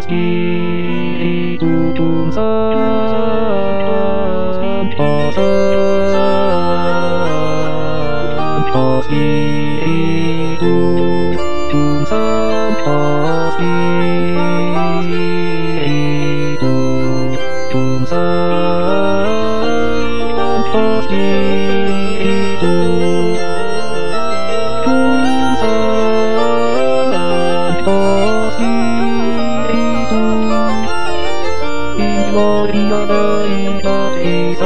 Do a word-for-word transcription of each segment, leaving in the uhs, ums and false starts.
Spiritum Sancto, Sancto Spiritum Sancto, Spiritum Sancto, Spiritum Sancto, Spiritum in gloria Dei Patris.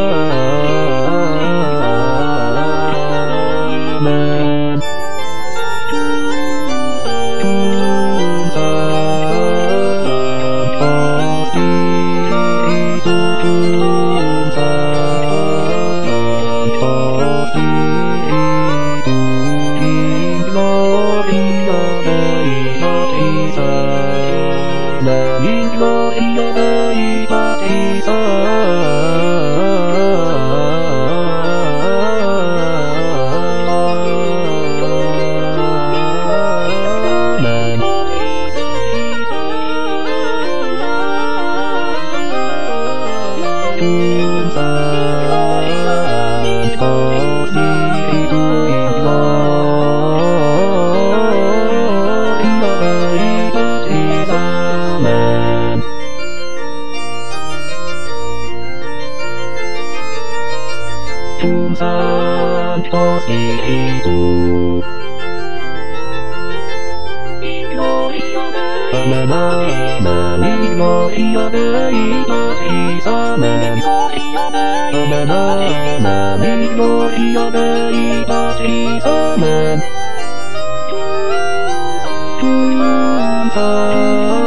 Amen. Spiritum Sancto, Spiritum Sancto, Spiritum in gloria Dei Patris. Amen. In gloria Dei Patris. Amen. Spiritum Sancto, Spiritum in gloria Dei Patris. Amen. Spiritum Sancto, Spiritum in gloria Dei. Amen, amen, in gloria Dei Patris. Amen. Amen, amen, in gloria Dei Patris. Amen. Spiritum Sancto.